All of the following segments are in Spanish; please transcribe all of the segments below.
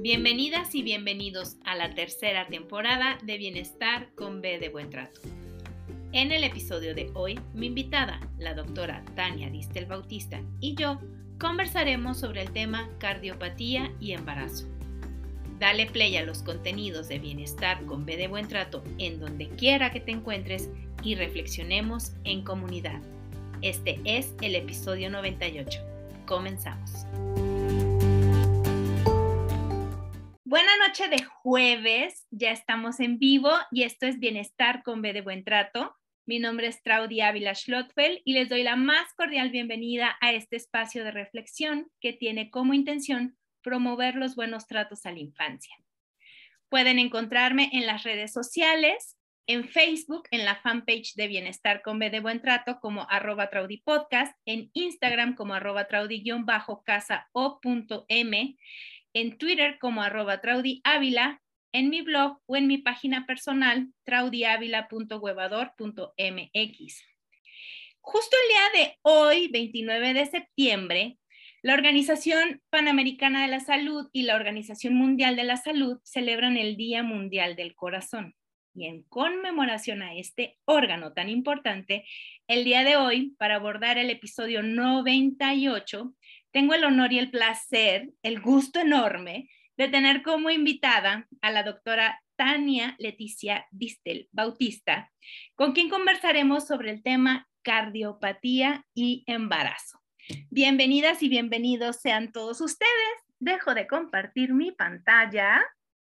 Bienvenidas y bienvenidos a la tercera temporada de Bienestar con B de Buen Trato. En el episodio de hoy, mi invitada, la doctora Tania Distel Bautista, y yo conversaremos sobre el tema cardiopatía y embarazo. Dale play a los contenidos de Bienestar con B de Buen Trato en donde quiera que te encuentres y reflexionemos en comunidad. Este es el episodio 98. Comenzamos. Buena noche de jueves, ya estamos en vivo y esto es Bienestar con B de Buen Trato. Mi nombre es Traudy Ávila Schlotfeld y les doy la más cordial bienvenida a este espacio de reflexión que tiene como intención promover los buenos tratos a la infancia. Pueden encontrarme en las redes sociales, en Facebook, en la fanpage de Bienestar con B de Buen Trato como @TraudyPodcast, en Instagram como @Traudy_casa_o.m, en Twitter como @TraudyAvila, en mi blog o en mi página personal traudyavila.huevador.mx. Justo el día de hoy, 29 de septiembre, la Organización Panamericana de la Salud y la Organización Mundial de la Salud celebran el Día Mundial del Corazón. Y en conmemoración a este órgano tan importante, el día de hoy, para abordar el episodio 98, tengo el honor y el placer, el gusto enorme de tener como invitada a la doctora Tania Leticia Distel Bautista, con quien conversaremos sobre el tema cardiopatía y embarazo. Bienvenidas y bienvenidos sean todos ustedes. Dejo de compartir mi pantalla.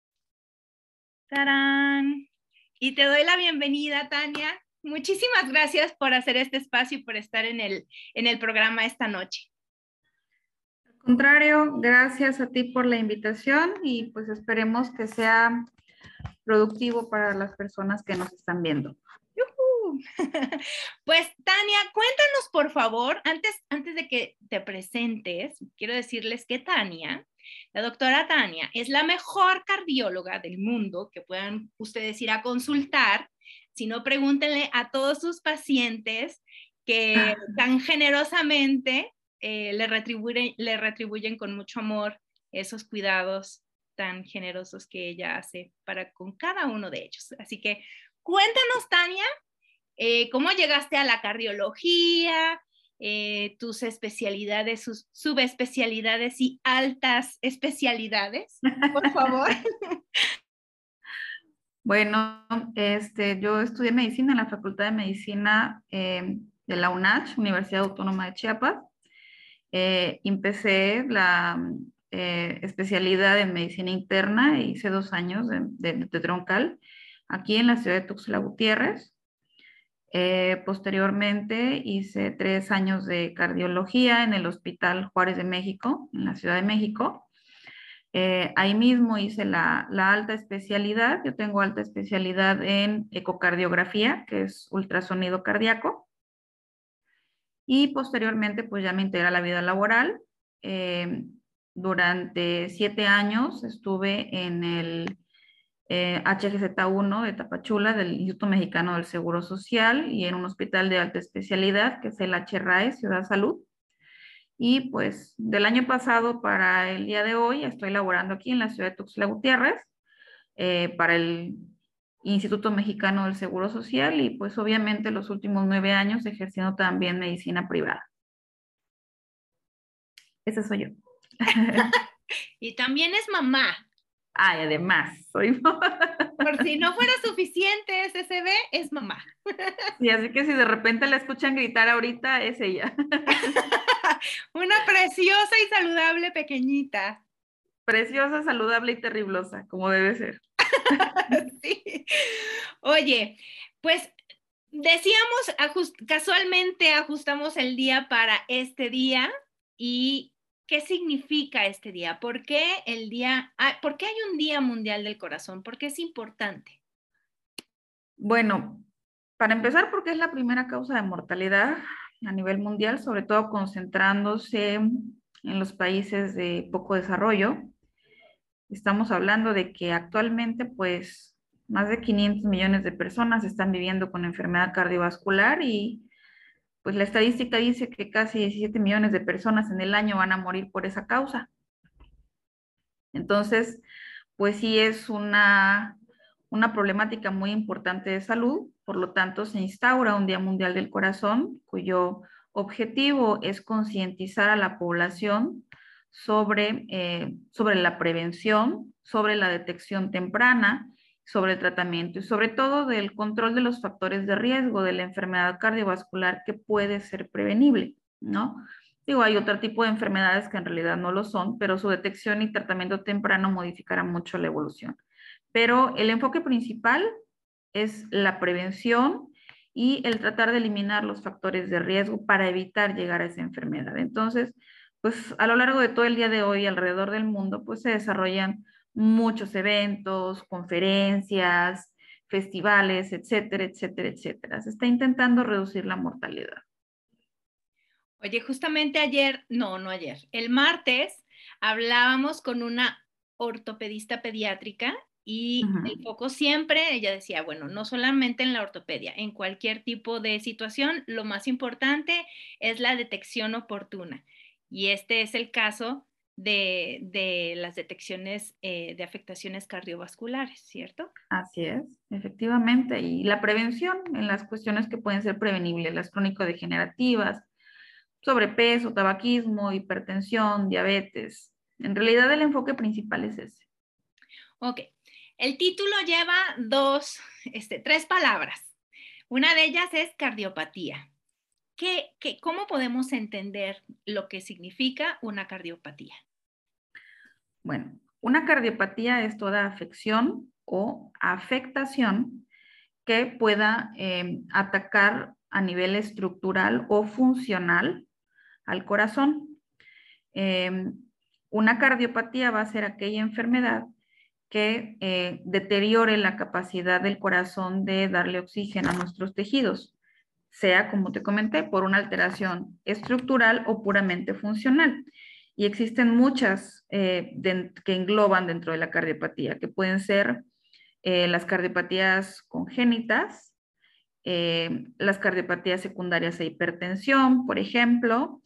¡Tarán! Y te doy la bienvenida, Tania. Muchísimas gracias por hacer este espacio y por estar en el programa esta noche. Al contrario, gracias a ti por la invitación y pues esperemos que sea productivo para las personas que nos están viendo. Pues Tania, cuéntanos por favor, antes de que te presentes, quiero decirles que Tania, la doctora Tania, es la mejor cardióloga del mundo que puedan ustedes ir a consultar. Si no, pregúntenle a todos sus pacientes que tan generosamente le retribuyen con mucho amor esos cuidados tan generosos que ella hace para con cada uno de ellos. Así que cuéntanos, Tania, ¿cómo llegaste a la cardiología? Tus especialidades, sus subespecialidades y altas especialidades, por favor. Bueno, yo estudié medicina en la Facultad de Medicina de la UNACH, Universidad Autónoma de Chiapas. Empecé la especialidad en medicina interna e hice 2 años de troncal aquí en la ciudad de Tuxtla Gutiérrez. Posteriormente hice 3 años de cardiología en el Hospital Juárez de México, en la Ciudad de México. Ahí mismo hice la alta especialidad. Yo tengo alta especialidad en ecocardiografía, que es ultrasonido cardíaco. Y posteriormente, pues ya me integré a la vida laboral. Durante 7 años estuve en el HGZ1 de Tapachula, del Instituto Mexicano del Seguro Social, y en un hospital de alta especialidad, que es el HRAE, Ciudad Salud. Y pues del año pasado para el día de hoy estoy laborando aquí en la ciudad de Tuxtla Gutiérrez para el Instituto Mexicano del Seguro Social y pues obviamente los últimos 9 años ejerciendo también medicina privada. Esa soy yo. Y también es mamá. Ay, además, soy mamá. Por si no fuera suficiente SCB, es mamá. Sí, así que si de repente la escuchan gritar ahorita, es ella. Una preciosa y saludable pequeñita. Preciosa, saludable y terriblosa, como debe ser. Sí. Oye, pues decíamos, casualmente ajustamos el día para este día. ¿Y qué significa este día? ¿Por qué por qué hay un Día Mundial del Corazón? ¿Por qué es importante? Bueno, para empezar, porque es la primera causa de mortalidad a nivel mundial, sobre todo concentrándose en los países de poco desarrollo. Estamos hablando de que actualmente, pues, más de 500 millones de personas están viviendo con enfermedad cardiovascular y, pues, la estadística dice que casi 17 millones de personas en el año van a morir por esa causa. Entonces, pues sí es una problemática muy importante de salud, por lo tanto se instaura un Día Mundial del Corazón, cuyo objetivo es concientizar a la población sobre la prevención, sobre la detección temprana, sobre el tratamiento y sobre todo del control de los factores de riesgo de la enfermedad cardiovascular que puede ser prevenible, ¿no? Digo, hay otro tipo de enfermedades que en realidad no lo son, pero su detección y tratamiento temprano modificará mucho la evolución. Pero el enfoque principal es la prevención y el tratar de eliminar los factores de riesgo para evitar llegar a esa enfermedad. Entonces, pues a lo largo de todo el día de hoy alrededor del mundo, pues se desarrollan muchos eventos, conferencias, festivales, etcétera, etcétera, etcétera. Se está intentando reducir la mortalidad. Oye, justamente ayer, no ayer, el martes hablábamos con una ortopedista pediátrica y el foco siempre, ella decía, bueno, no solamente en la ortopedia, en cualquier tipo de situación, lo más importante es la detección oportuna. Y este es el caso de las detecciones de afectaciones cardiovasculares, ¿cierto? Así es, efectivamente. Y la prevención en las cuestiones que pueden ser prevenibles, las crónico-degenerativas, sobrepeso, tabaquismo, hipertensión, diabetes. En realidad el enfoque principal es ese. Ok, el título lleva tres palabras. Una de ellas es cardiopatía. ¿Cómo podemos entender lo que significa una cardiopatía? Bueno, una cardiopatía es toda afección o afectación que pueda atacar a nivel estructural o funcional al corazón. Eh, una cardiopatía va a ser aquella enfermedad que deteriore la capacidad del corazón de darle oxígeno a nuestros tejidos, sea, como te comenté, por una alteración estructural o puramente funcional. Y existen muchas que engloban dentro de la cardiopatía, que pueden ser las cardiopatías congénitas, las cardiopatías secundarias a hipertensión, por ejemplo,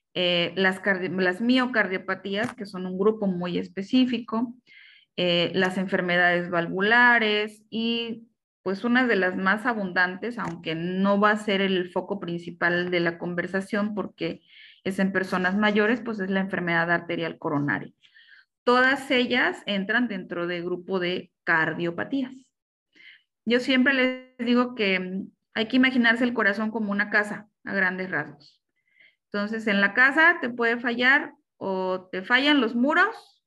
las miocardiopatías, que son un grupo muy específico, las enfermedades valvulares y pues una de las más abundantes, aunque no va a ser el foco principal de la conversación porque es en personas mayores, pues es la enfermedad arterial coronaria. Todas ellas entran dentro del grupo de cardiopatías. Yo siempre les digo que hay que imaginarse el corazón como una casa a grandes rasgos. Entonces, en la casa te puede fallar o te fallan los muros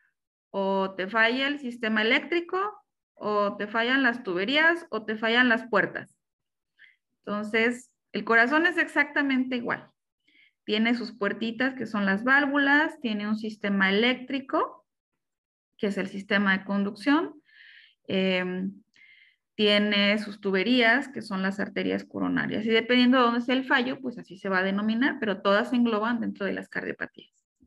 o te falla el sistema eléctrico, o te fallan las tuberías, o te fallan las puertas. Entonces, el corazón es exactamente igual. Tiene sus puertitas, que son las válvulas, tiene un sistema eléctrico, que es el sistema de conducción, tiene sus tuberías, que son las arterias coronarias. Y dependiendo de dónde sea el fallo, pues así se va a denominar, pero todas se engloban dentro de las cardiopatías.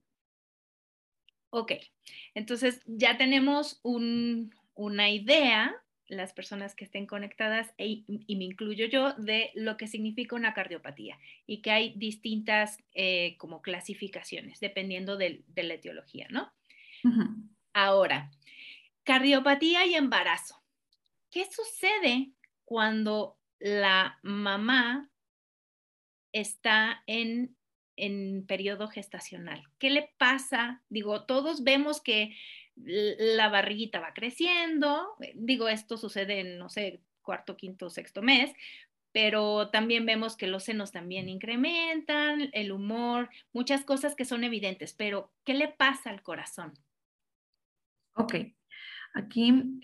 Ok, entonces ya tenemos una idea, las personas que estén conectadas, y me incluyo yo, de lo que significa una cardiopatía y que hay distintas como clasificaciones dependiendo de la etiología, ¿no? Ahora, cardiopatía y embarazo. ¿Qué sucede cuando la mamá está en periodo gestacional? ¿Qué le pasa? Digo, todos vemos que la barriguita va creciendo, digo, esto sucede en, no sé, cuarto, quinto, sexto mes, pero también vemos que los senos también incrementan, el humor, muchas cosas que son evidentes, pero ¿qué le pasa al corazón? Ok, aquí,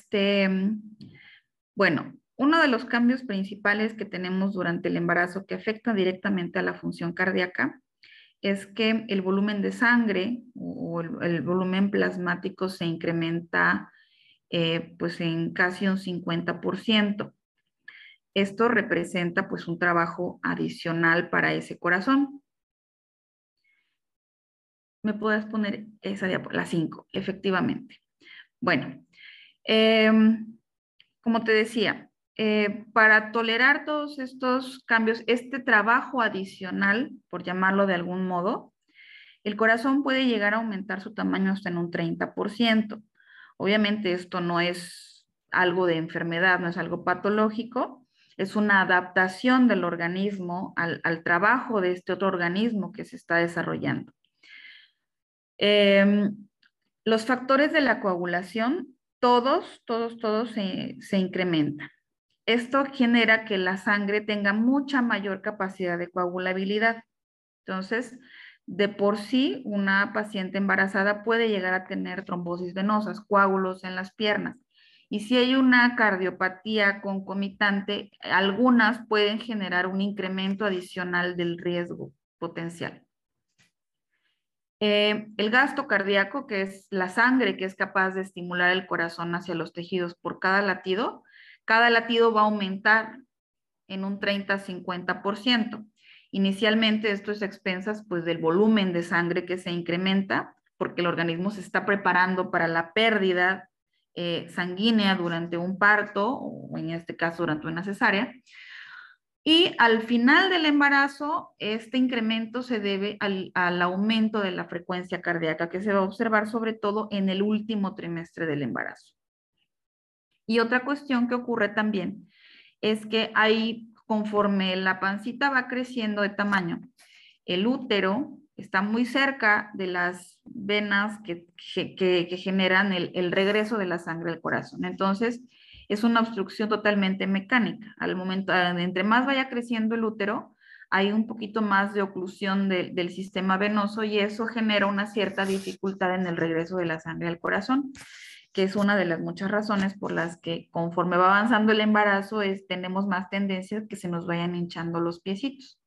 bueno, uno de los cambios principales que tenemos durante el embarazo que afecta directamente a la función cardíaca es que el volumen de sangre o el volumen plasmático se incrementa pues en casi un 50%. Esto representa pues un trabajo adicional para ese corazón. ¿Me puedes poner esa la 5? Efectivamente. Bueno, eh, como te decía, para tolerar todos estos cambios, este trabajo adicional, por llamarlo de algún modo, el corazón puede llegar a aumentar su tamaño hasta en un 30%. Obviamente esto no es algo de enfermedad, no es algo patológico, es una adaptación del organismo al trabajo de este otro organismo que se está desarrollando. Los factores de la coagulación, todos se incrementan. Esto genera que la sangre tenga mucha mayor capacidad de coagulabilidad. Entonces, de por sí, una paciente embarazada puede llegar a tener trombosis venosas, coágulos en las piernas. Y si hay una cardiopatía concomitante, algunas pueden generar un incremento adicional del riesgo potencial. El gasto cardíaco, que es la sangre que es capaz de estimular el corazón hacia los tejidos por cada latido va a aumentar en un 30-50%. Inicialmente esto es a expensas pues, del volumen de sangre que se incrementa, porque el organismo se está preparando para la pérdida sanguínea durante un parto, o en este caso durante una cesárea. Y al final del embarazo, este incremento se debe al aumento de la frecuencia cardíaca que se va a observar sobre todo en el último trimestre del embarazo. Y otra cuestión que ocurre también es que hay, conforme la pancita va creciendo de tamaño, el útero está muy cerca de las venas que generan el regreso de la sangre al corazón. Entonces, es una obstrucción totalmente mecánica. Al momento, entre más vaya creciendo el útero, hay un poquito más de oclusión del sistema venoso y eso genera una cierta dificultad en el regreso de la sangre al corazón, que es una de las muchas razones por las que conforme va avanzando el embarazo tenemos más tendencias que se nos vayan hinchando los piecitos.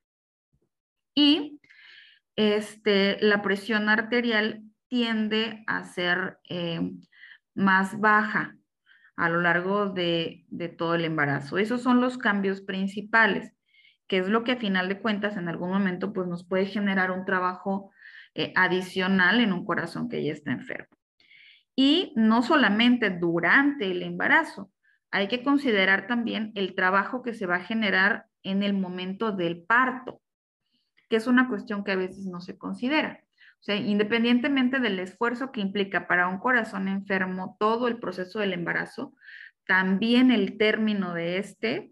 Y la presión arterial tiende a ser más baja a lo largo de todo el embarazo. Esos son los cambios principales, que es lo que a final de cuentas en algún momento pues, nos puede generar un trabajo adicional en un corazón que ya está enfermo. Y no solamente durante el embarazo, hay que considerar también el trabajo que se va a generar en el momento del parto, que es una cuestión que a veces no se considera. O sea, independientemente del esfuerzo que implica para un corazón enfermo todo el proceso del embarazo, también el término de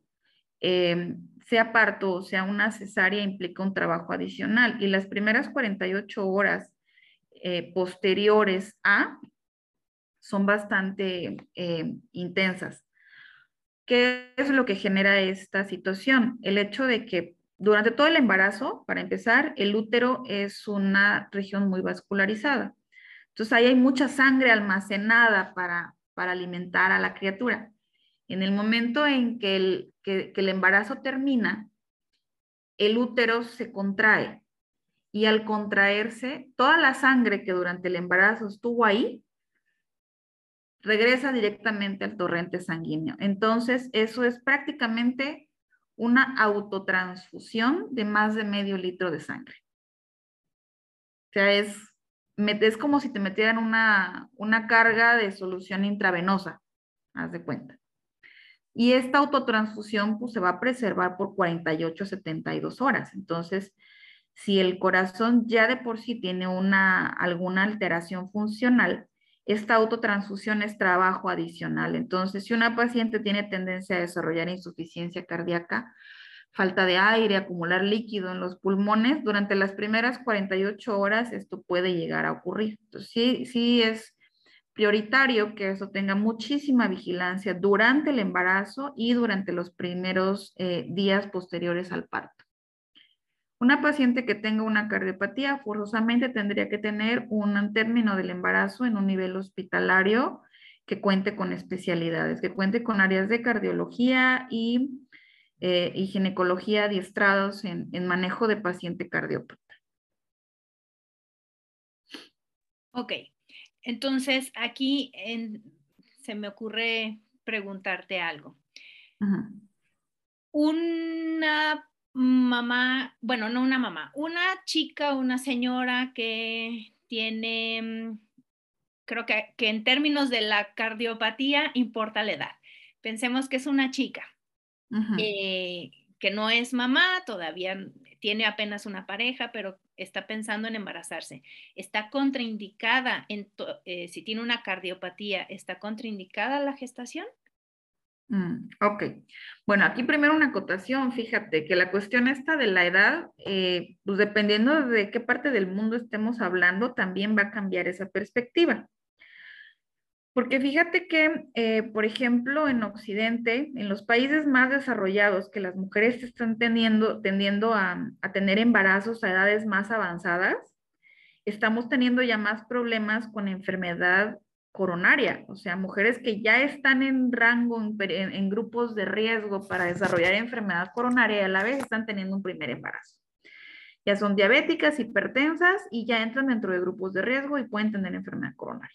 sea parto o sea una cesárea, implica un trabajo adicional. Y las primeras 48 horas posteriores son bastante intensas. ¿Qué es lo que genera esta situación? El hecho de que durante todo el embarazo, para empezar, el útero es una región muy vascularizada. Entonces ahí hay mucha sangre almacenada para alimentar a la criatura. En el momento en que el embarazo termina, el útero se contrae y al contraerse, toda la sangre que durante el embarazo estuvo ahí, regresa directamente al torrente sanguíneo. Entonces, eso es prácticamente una autotransfusión de más de medio litro de sangre. O sea, es como si te metieran una carga de solución intravenosa, haz de cuenta. Y esta autotransfusión pues, se va a preservar por 48 a 72 horas. Entonces, si el corazón ya de por sí tiene alguna alteración funcional, esta autotransfusión es trabajo adicional. Entonces, si una paciente tiene tendencia a desarrollar insuficiencia cardíaca, falta de aire, acumular líquido en los pulmones, durante las primeras 48 horas esto puede llegar a ocurrir. Entonces, sí es prioritario que eso tenga muchísima vigilancia durante el embarazo y durante los primeros días posteriores al parto. Una paciente que tenga una cardiopatía forzosamente tendría que tener un término del embarazo en un nivel hospitalario que cuente con especialidades, que cuente con áreas de cardiología y ginecología adiestrados en manejo de paciente cardiópata. Ok, entonces aquí se me ocurre preguntarte algo. Ajá. Una mamá, bueno, no una mamá, una chica, una señora que tiene, creo que en términos de la cardiopatía importa la edad. Pensemos que es una chica Ajá. que no es mamá, todavía tiene apenas una pareja, pero está pensando en embarazarse. Está contraindicada, si tiene una cardiopatía, ¿está contraindicada la gestación? Ok. Bueno, aquí primero una acotación. Fíjate que la cuestión esta de la edad, pues dependiendo de qué parte del mundo estemos hablando, también va a cambiar esa perspectiva. Porque fíjate que, por ejemplo, en Occidente, en los países más desarrollados, que las mujeres están tendiendo a tener embarazos a edades más avanzadas, estamos teniendo ya más problemas con enfermedad coronaria, o sea, mujeres que ya están en rango, en grupos de riesgo para desarrollar enfermedad coronaria y a la vez están teniendo un primer embarazo. Ya son diabéticas, hipertensas y ya entran dentro de grupos de riesgo y pueden tener enfermedad coronaria.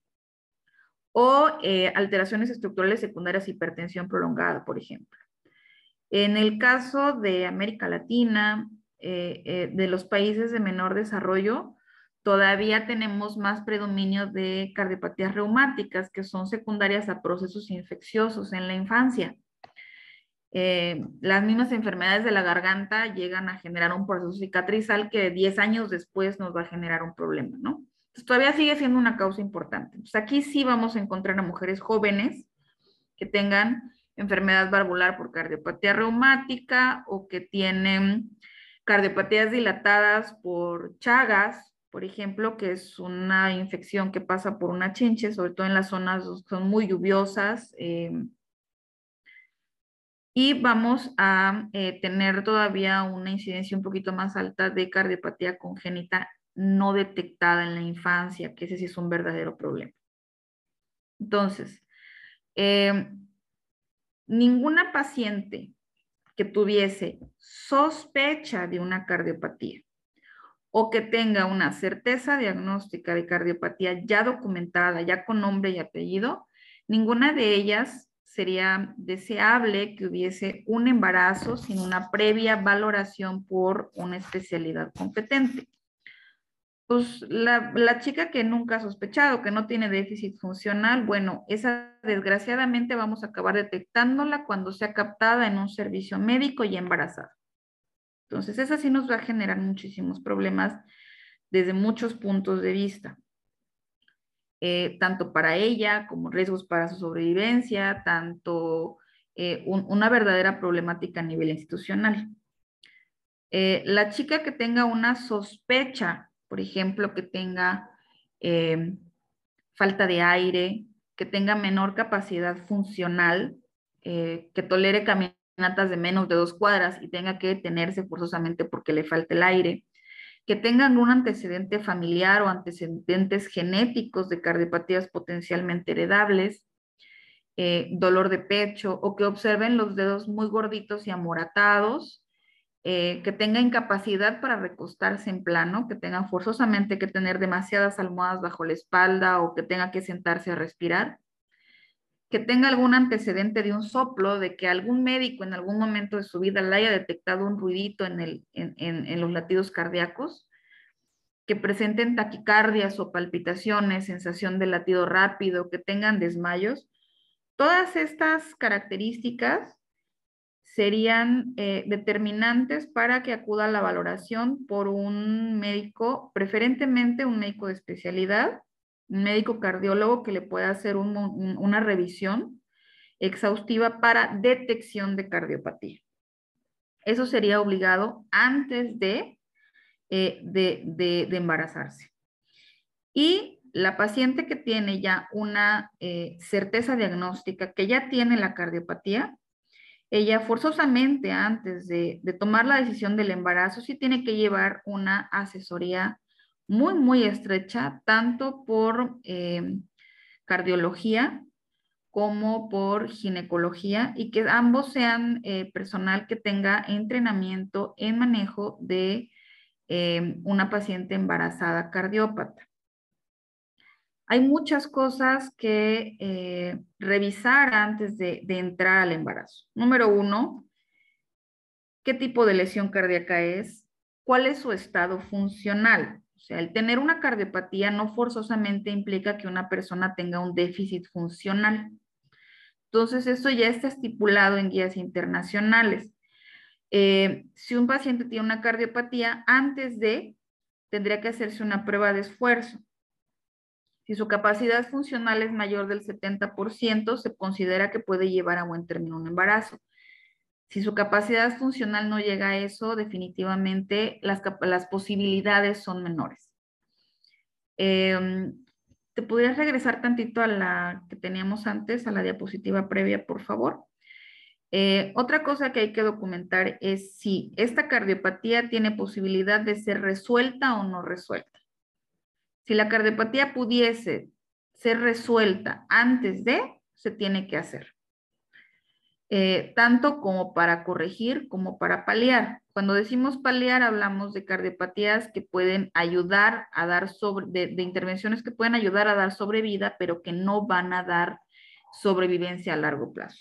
O alteraciones estructurales secundarias, hipertensión prolongada, por ejemplo. En el caso de América Latina, de los países de menor desarrollo, todavía tenemos más predominio de cardiopatías reumáticas, que son secundarias a procesos infecciosos en la infancia. Las mismas enfermedades de la garganta llegan a generar un proceso cicatrizal que 10 años después nos va a generar un problema, ¿no? Entonces, todavía sigue siendo una causa importante. Entonces, aquí sí vamos a encontrar a mujeres jóvenes que tengan enfermedad valvular por cardiopatía reumática o que tienen cardiopatías dilatadas por Chagas, por ejemplo, que es una infección que pasa por una chinche, sobre todo en las zonas que son muy lluviosas. Y vamos a tener todavía una incidencia un poquito más alta de cardiopatía congénita no detectada en la infancia, que ese sí es un verdadero problema. Entonces, ninguna paciente que tuviese sospecha de una cardiopatía o que tenga una certeza diagnóstica de cardiopatía ya documentada, ya con nombre y apellido, ninguna de ellas sería deseable que hubiese un embarazo sin una previa valoración por una especialidad competente. Pues la chica que nunca ha sospechado, que no tiene déficit funcional, bueno, esa desgraciadamente vamos a acabar detectándola cuando sea captada en un servicio médico y embarazada. Entonces, esa sí nos va a generar muchísimos problemas desde muchos puntos de vista, tanto para ella como riesgos para su sobrevivencia, tanto una verdadera problemática a nivel institucional. La chica que tenga una sospecha, por ejemplo, que tenga falta de aire, que tenga menor capacidad funcional, que tolere caminatas de menos de 2 cuadras y tenga que detenerse forzosamente porque le falta el aire, que tengan un antecedente familiar o antecedentes genéticos de cardiopatías potencialmente heredables, dolor de pecho o que observen los dedos muy gorditos y amoratados, que tenga incapacidad para recostarse en plano, que tenga forzosamente que tener demasiadas almohadas bajo la espalda o que tenga que sentarse a respirar, que tenga algún antecedente de un soplo, de que algún médico en algún momento de su vida le haya detectado un ruidito en los latidos cardíacos, que presenten taquicardias o palpitaciones, sensación de latido rápido, que tengan desmayos. Todas estas características serían determinantes para que acuda a la valoración por un médico, preferentemente un médico de especialidad, un médico cardiólogo que le pueda hacer una revisión exhaustiva para detección de cardiopatía. Eso sería obligado antes de embarazarse. Y la paciente que tiene ya una certeza diagnóstica, que ya tiene la cardiopatía, ella forzosamente antes de tomar la decisión del embarazo sí tiene que llevar una asesoría muy, muy estrecha, tanto por cardiología como por ginecología y que ambos sean personal que tenga entrenamiento en manejo de una paciente embarazada cardiópata. Hay muchas cosas que revisar antes de entrar al embarazo. Número 1, ¿qué tipo de lesión cardíaca es? ¿Cuál es su estado funcional? O sea, el tener una cardiopatía no forzosamente implica que una persona tenga un déficit funcional. Entonces, esto ya está estipulado en guías internacionales. Si un paciente tiene una cardiopatía, antes de, tendría que hacerse una prueba de esfuerzo. Si su capacidad funcional es mayor del 70%, se considera que puede llevar a buen término un embarazo. Si su capacidad funcional no llega a eso, definitivamente las posibilidades son menores. ¿Te podrías regresar tantito a la que teníamos antes, a la diapositiva previa, por favor? Otra cosa que hay que documentar es si esta cardiopatía tiene posibilidad de ser resuelta o no resuelta. Si la cardiopatía pudiese ser resuelta antes de, se tiene que hacer. Tanto como para corregir como para paliar. Cuando decimos paliar, hablamos de cardiopatías que pueden ayudar a dar de intervenciones que pueden ayudar a dar sobrevida, pero que no van a dar sobrevivencia a largo plazo.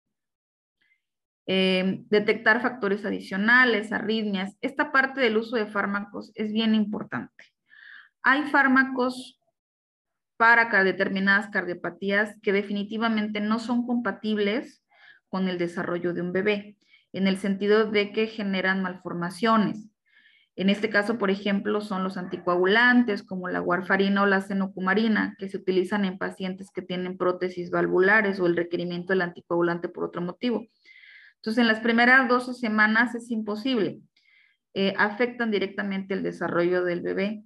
Detectar factores adicionales, arritmias. Esta parte del uso de fármacos es bien importante. Hay fármacos para determinadas cardiopatías que definitivamente no son compatibles con el desarrollo de un bebé, en el sentido de que generan malformaciones. En este caso, por ejemplo, son los anticoagulantes como la warfarina o la fenocumarina, que se utilizan en pacientes que tienen prótesis valvulares o el requerimiento del anticoagulante por otro motivo. Entonces, en las primeras 12 semanas es imposible. Afectan directamente el desarrollo del bebé.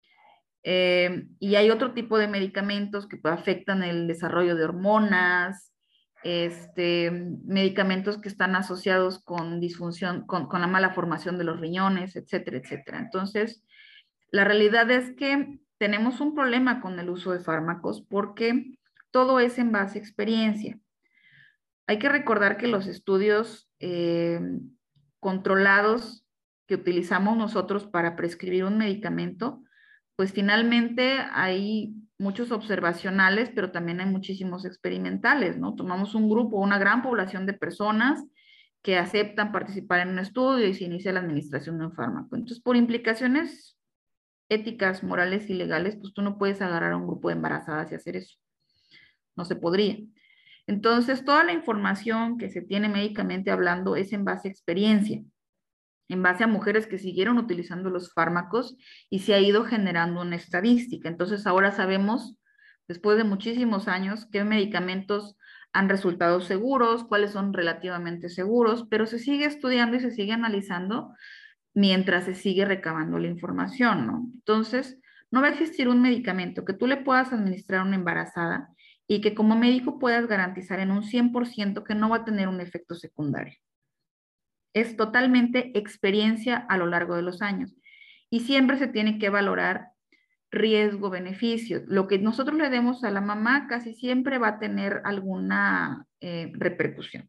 Y hay otro tipo de medicamentos que afectan el desarrollo de hormonas, medicamentos que están asociados con disfunción, con la mala formación de los riñones, etcétera, etcétera. Entonces, la realidad es que tenemos un problema con el uso de fármacos porque todo es en base a experiencia. Hay que recordar que los estudios controlados que utilizamos nosotros para prescribir un medicamento, pues finalmente hay muchos observacionales, pero también hay muchísimos experimentales, ¿no? Tomamos un grupo, una gran población de personas que aceptan participar en un estudio y se inicia la administración de un fármaco. Entonces, por implicaciones éticas, morales y legales, pues tú no puedes agarrar a un grupo de embarazadas y hacer eso. No se podría. Entonces, toda la información que se tiene médicamente hablando es en base a experiencia, en base a mujeres que siguieron utilizando los fármacos y se ha ido generando una estadística. Entonces, ahora sabemos, después de muchísimos años, qué medicamentos han resultado seguros, cuáles son relativamente seguros, pero se sigue estudiando y se sigue analizando mientras se sigue recabando la información, ¿no? Entonces, no va a existir un medicamento que tú le puedas administrar a una embarazada y que como médico puedas garantizar en un 100% que no va a tener un efecto secundario. Es totalmente experiencia a lo largo de los años y siempre se tiene que valorar riesgo-beneficio. Lo que nosotros le demos a la mamá casi siempre va a tener alguna repercusión.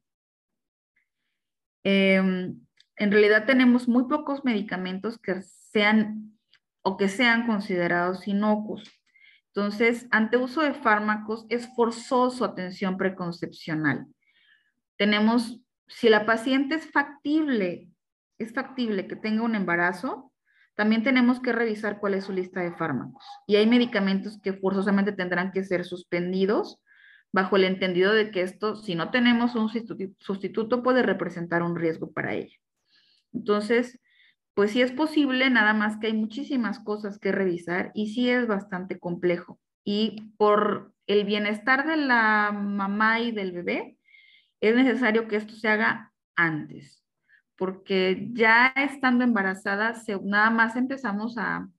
En realidad tenemos muy pocos medicamentos que sean considerados inocuos. Entonces, ante uso de fármacos es forzoso atención preconcepcional. Tenemos, si la paciente es factible que tenga un embarazo, también tenemos que revisar cuál es su lista de fármacos. Y hay medicamentos que forzosamente tendrán que ser suspendidos bajo el entendido de que esto, si no tenemos un sustituto, puede representar un riesgo para ella. Entonces, pues sí es posible, nada más que hay muchísimas cosas que revisar y sí es bastante complejo. Y por el bienestar de la mamá y del bebé, es necesario que esto se haga antes, porque ya estando embarazada, nada más empezamos a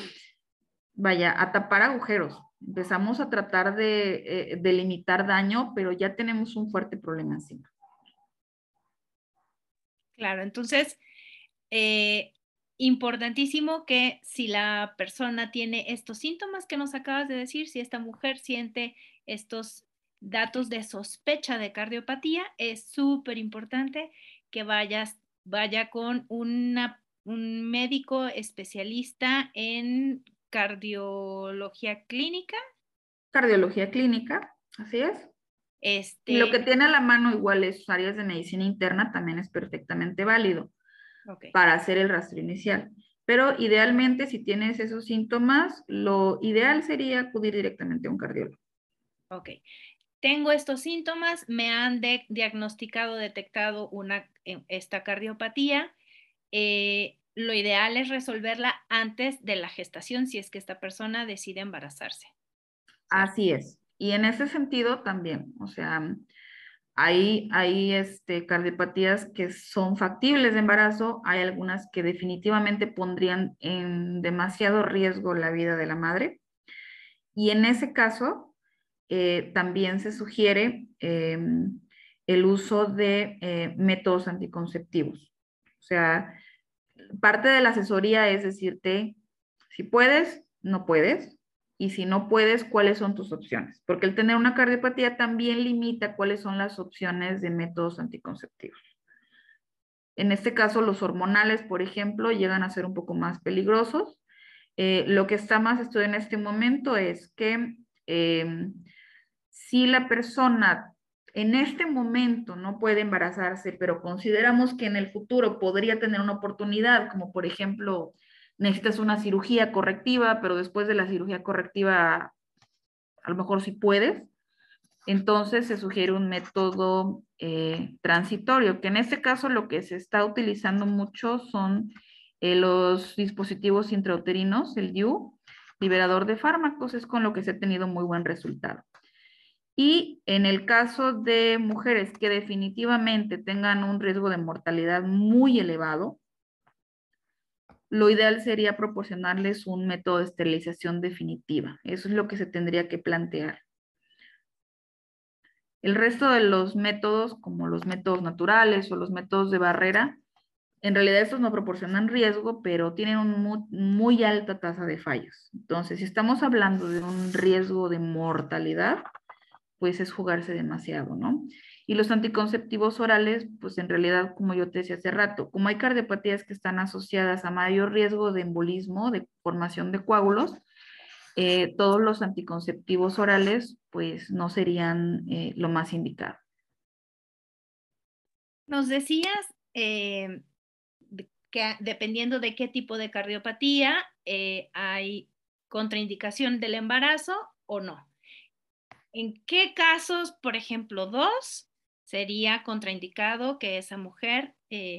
tapar agujeros. Empezamos a tratar de limitar daño, pero ya tenemos un fuerte problema encima. Claro, entonces, importantísimo que si la persona tiene estos síntomas que nos acabas de decir, si esta mujer siente estos datos de sospecha de cardiopatía, es súper importante que vaya con un médico especialista en cardiología clínica. Cardiología clínica, así es. Y lo que tiene a la mano igual es áreas de medicina interna también es perfectamente válido para hacer el rastreo inicial. Pero idealmente, si tienes esos síntomas, lo ideal sería acudir directamente a un cardiólogo. Ok. tengo estos síntomas, me han diagnosticado, detectado esta cardiopatía. Lo ideal es resolverla antes de la gestación si es que esta persona decide embarazarse, ¿cierto? Así es. Y en ese sentido también, o sea, hay cardiopatías que son factibles de embarazo, hay algunas que definitivamente pondrían en demasiado riesgo la vida de la madre. Y en ese caso, también se sugiere el uso de métodos anticonceptivos. O sea, parte de la asesoría es decirte si puedes, no puedes, y si no puedes, cuáles son tus opciones. Porque el tener una cardiopatía también limita cuáles son las opciones de métodos anticonceptivos. En este caso, los hormonales, por ejemplo, llegan a ser un poco más peligrosos. Lo que está más estudiado en este momento es que si la persona en este momento no puede embarazarse, pero consideramos que en el futuro podría tener una oportunidad, como por ejemplo, necesitas una cirugía correctiva, pero después de la cirugía correctiva, a lo mejor sí puedes, entonces se sugiere un método transitorio, que en este caso lo que se está utilizando mucho son los dispositivos intrauterinos, el DIU, liberador de fármacos, es con lo que se ha tenido muy buen resultado. Y en el caso de mujeres que definitivamente tengan un riesgo de mortalidad muy elevado, lo ideal sería proporcionarles un método de esterilización definitiva. Eso es lo que se tendría que plantear. El resto de los métodos, como los métodos naturales o los métodos de barrera, en realidad estos no proporcionan riesgo, pero tienen una muy alta tasa de fallos. Entonces, si estamos hablando de un riesgo de mortalidad, pues es jugarse demasiado, ¿no? Y los anticonceptivos orales, pues en realidad, como yo te decía hace rato, como hay cardiopatías que están asociadas a mayor riesgo de embolismo, de formación de coágulos, todos los anticonceptivos orales, pues no serían lo más indicado. Nos decías que dependiendo de qué tipo de cardiopatía hay contraindicación del embarazo o no. ¿En qué casos, por ejemplo, 2, sería contraindicado que esa mujer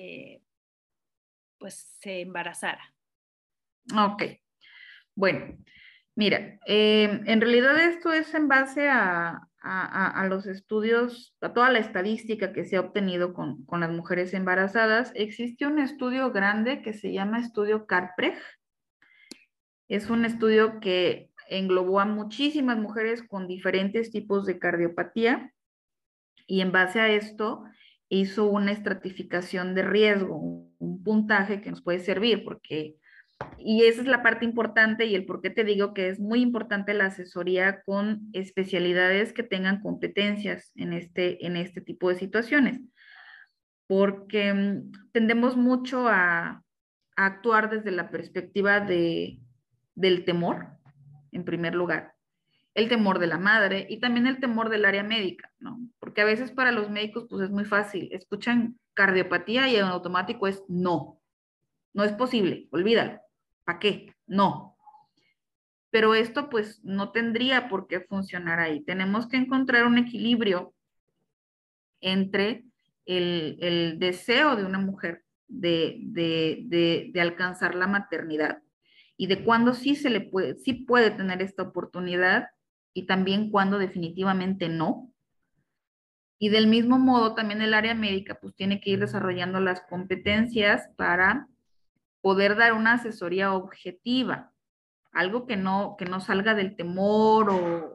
pues se embarazara? Ok, bueno, mira, en realidad esto es en base a los estudios, a toda la estadística que se ha obtenido con las mujeres embarazadas. Existe un estudio grande que se llama estudio CARPREG. Es un estudio que englobó a muchísimas mujeres con diferentes tipos de cardiopatía y en base a esto hizo una estratificación de riesgo, un puntaje que nos puede servir porque, y esa es la parte importante y el por qué te digo que es muy importante la asesoría con especialidades que tengan competencias en este tipo de situaciones, porque tendemos mucho a actuar desde la perspectiva del temor, en primer lugar, el temor de la madre y también el temor del área médica, ¿no? Porque a veces para los médicos pues es muy fácil, escuchan cardiopatía y en automático es no, no es posible, olvídalo, ¿para qué? No. Pero esto pues no tendría por qué funcionar ahí. Tenemos que encontrar un equilibrio entre el deseo de una mujer de alcanzar la maternidad y de cuándo sí puede tener esta oportunidad y también cuándo definitivamente no. Y del mismo modo, también el área médica pues tiene que ir desarrollando las competencias para poder dar una asesoría objetiva, algo que no salga del temor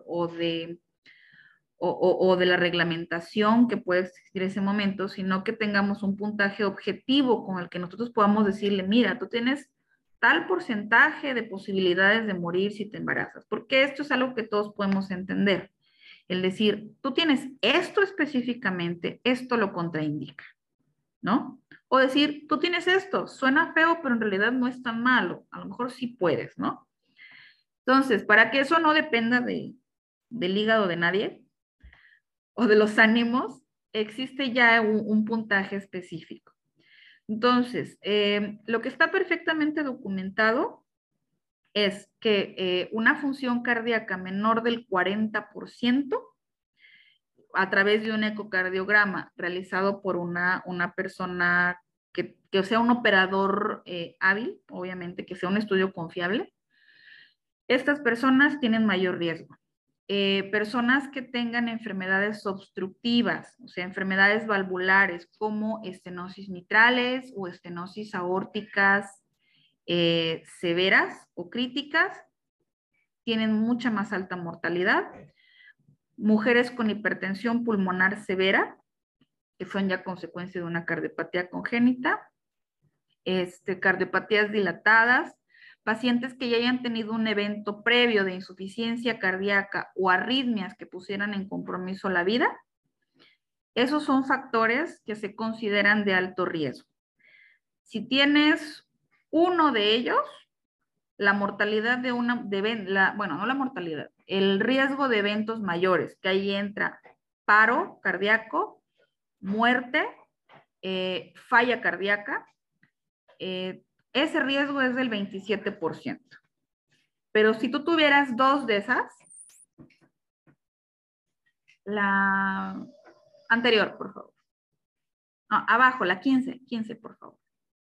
o de la reglamentación que puede existir en ese momento, sino que tengamos un puntaje objetivo con el que nosotros podamos decirle, mira, tú tienes tal porcentaje de posibilidades de morir si te embarazas, porque esto es algo que todos podemos entender. El decir, tú tienes esto específicamente, esto lo contraindica, ¿no? O decir, tú tienes esto, suena feo, pero en realidad no es tan malo, a lo mejor sí puedes, ¿no? Entonces, para que eso no dependa del hígado de nadie, o de los ánimos, existe ya un puntaje específico. Entonces, lo que está perfectamente documentado es que una función cardíaca menor del 40% a través de un ecocardiograma realizado por una persona que sea un operador hábil, obviamente, que sea un estudio confiable, estas personas tienen mayor riesgo. Personas que tengan enfermedades obstructivas, o sea, enfermedades valvulares como estenosis mitrales o estenosis aórticas severas o críticas, tienen mucha más alta mortalidad. Mujeres con hipertensión pulmonar severa, que son ya consecuencia de una cardiopatía congénita, cardiopatías dilatadas, pacientes que ya hayan tenido un evento previo de insuficiencia cardíaca o arritmias que pusieran en compromiso la vida. Esos son factores que se consideran de alto riesgo. Si tienes uno de ellos, la mortalidad bueno, no la mortalidad, el riesgo de eventos mayores, que ahí entra paro cardíaco, muerte, falla cardíaca, ese riesgo es del 27%. Pero si tú tuvieras dos de esas, la anterior, por favor. No, abajo, la 15, por favor.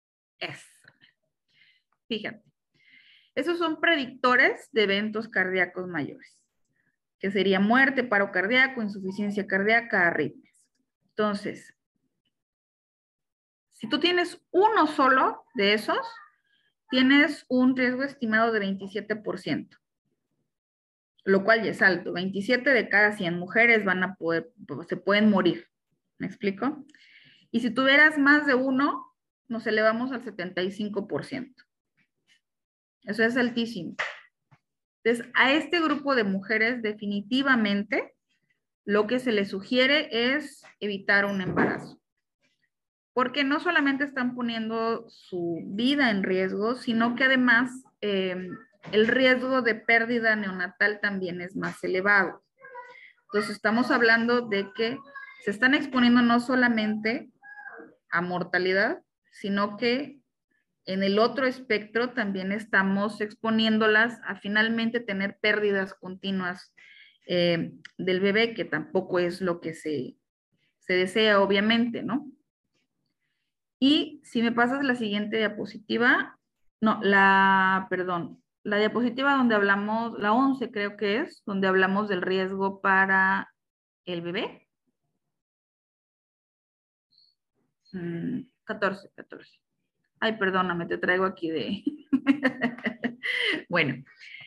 Fíjate. Esos son predictores de eventos cardíacos mayores, que sería muerte, paro cardíaco, insuficiencia cardíaca, arritmias. Entonces, si tú tienes uno solo de esos, tienes un riesgo estimado de 27%, lo cual ya es alto. 27 de cada 100 mujeres se pueden morir. ¿Me explico? Y si tuvieras más de uno, nos elevamos al 75%. Eso es altísimo. Entonces, a este grupo de mujeres definitivamente lo que se les sugiere es evitar un embarazo. Porque no solamente están poniendo su vida en riesgo, sino que además el riesgo de pérdida neonatal también es más elevado. Entonces estamos hablando de que se están exponiendo no solamente a mortalidad, sino que en el otro espectro también estamos exponiéndolas a finalmente tener pérdidas continuas del bebé, que tampoco es lo que se desea, obviamente, ¿no? Y si me pasas la siguiente diapositiva, no, perdón, la diapositiva donde hablamos, la 11 creo que es, donde hablamos del riesgo para el bebé. 14. Ay, perdóname, te traigo aquí de... Bueno,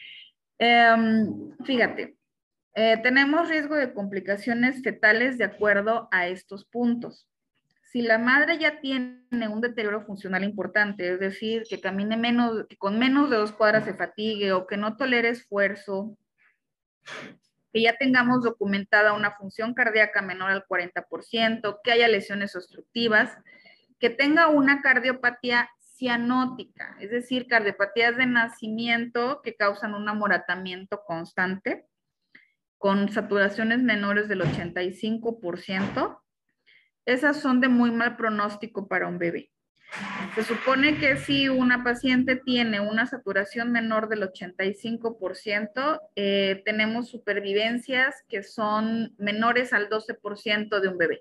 fíjate, tenemos riesgo de complicaciones fetales de acuerdo a estos puntos. Si la madre ya tiene un deterioro funcional importante, es decir, que camine menos, que con menos de 2 cuadras se fatigue o que no tolere esfuerzo, que ya tengamos documentada una función cardíaca menor al 40%, que haya lesiones obstructivas, que tenga una cardiopatía cianótica, es decir, cardiopatías de nacimiento que causan un amoratamiento constante, con saturaciones menores del 85%, esas son de muy mal pronóstico para un bebé. Se supone que si una paciente tiene una saturación menor del 85%, tenemos supervivencias que son menores al 12% de un bebé.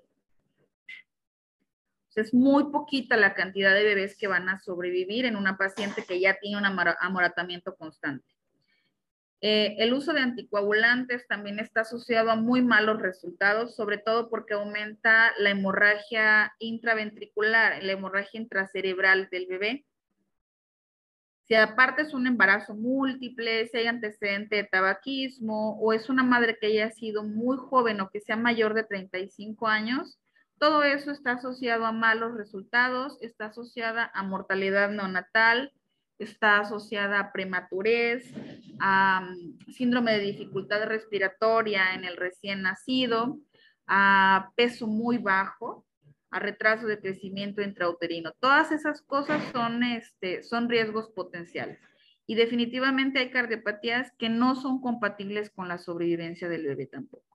Es muy poquita la cantidad de bebés que van a sobrevivir en una paciente que ya tiene un amoratamiento constante. El uso de anticoagulantes también está asociado a muy malos resultados, sobre todo porque aumenta la hemorragia intraventricular, la hemorragia intracerebral del bebé. Si aparte es un embarazo múltiple, si hay antecedente de tabaquismo o es una madre que haya sido muy joven o que sea mayor de 35 años, todo eso está asociado a malos resultados, está asociada a mortalidad neonatal, está asociada a prematurez, a síndrome de dificultad respiratoria en el recién nacido, a peso muy bajo, a retraso de crecimiento intrauterino. Todas esas cosas son riesgos potenciales. Y definitivamente hay cardiopatías que no son compatibles con la sobrevivencia del bebé tampoco.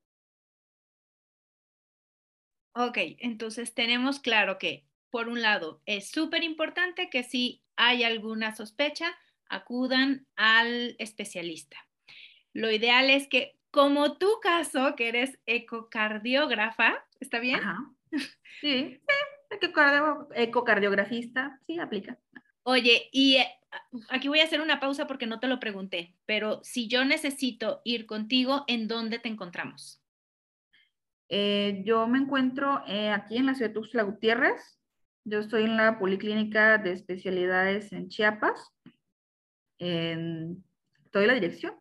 Ok, entonces tenemos claro que, por un lado, es súper importante que si hay alguna sospecha, acudan al especialista. Lo ideal es que como tu caso, que eres ecocardiógrafa, ¿está bien? Ajá. Sí, ecocardiografista, sí, aplica. Oye, y aquí voy a hacer una pausa porque no te lo pregunté, pero si yo necesito ir contigo, ¿en dónde te encontramos? Yo me encuentro aquí en la ciudad de Tuxtla Gutiérrez. Yo estoy en la Policlínica de Especialidades en Chiapas. ¿Te doy la dirección?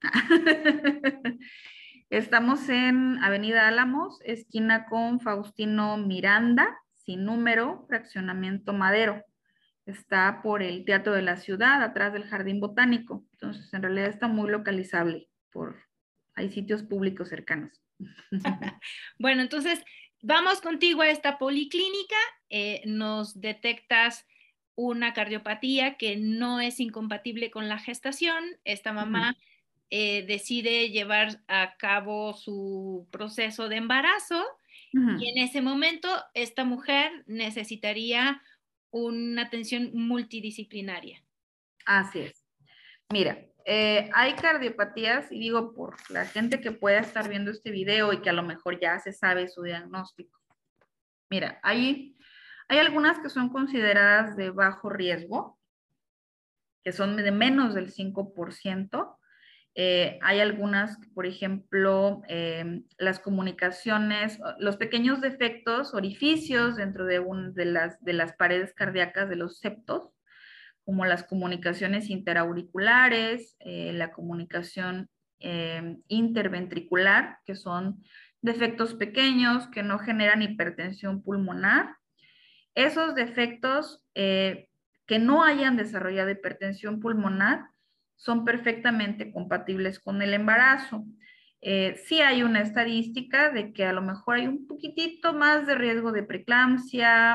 Estamos en Avenida Álamos, esquina con Faustino Miranda, sin número, fraccionamiento Madero. Está por el Teatro de la Ciudad, atrás del Jardín Botánico. Entonces, en realidad está muy localizable. Hay sitios públicos cercanos. Bueno, entonces vamos contigo a esta policlínica, nos detectas una cardiopatía que no es incompatible con la gestación. Esta mamá decide llevar a cabo su proceso de embarazo y en ese momento esta mujer necesitaría una atención multidisciplinaria. Así es. Mira, hay cardiopatías, y digo por la gente que pueda estar viendo este video y que a lo mejor ya se sabe su diagnóstico. Mira, hay algunas que son consideradas de bajo riesgo, que son de menos del 5%. Hay algunas, por ejemplo, las comunicaciones, los pequeños defectos, orificios dentro de las paredes cardíacas de los septos, como las comunicaciones interauriculares, la comunicación interventricular, que son defectos pequeños que no generan hipertensión pulmonar. Esos defectos que no hayan desarrollado hipertensión pulmonar son perfectamente compatibles con el embarazo. Sí hay una estadística de que a lo mejor hay un poquitito más de riesgo de preeclampsia,